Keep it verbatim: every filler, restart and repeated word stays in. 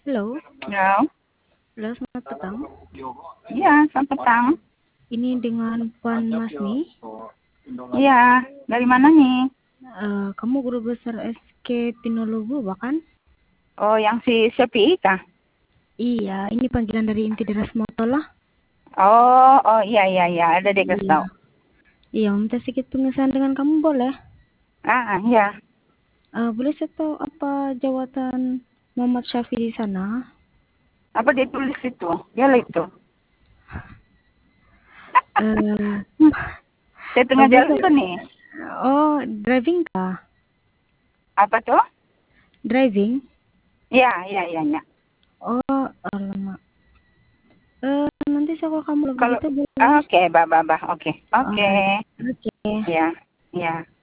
Halo. Ya. Halo, selamat petang. Iya, selamat petang. Ini dengan Puan Masni. Iya, dari mana nih? Uh, kamu guru besar S K Tinologu, bahkan? Oh, yang si Shopee kah? Iya, ini panggilan dari inti Deras Motola. Oh, oh iya iya iya, ada deh kasih Iya. tahu. Iya, minta sedikit pengesahan dengan kamu boleh? Ah, iya. Uh, boleh saya tahu apa jawatan Muhammad Syafi di sana? Apa dia tulis itu? Dia lah itu. Uh, Hmm, Saya oh, tengah boleh jalan saya- tuh nih. oh, driving kah? Apa tuh? Driving? Iya, iya iya iya. Oh, alamak. Uh, nanti saya kalau kamu lebih Kalau gitu boleh. oke, bah bah bah. Oke. Oke. Alright. Oke. Iya, iya.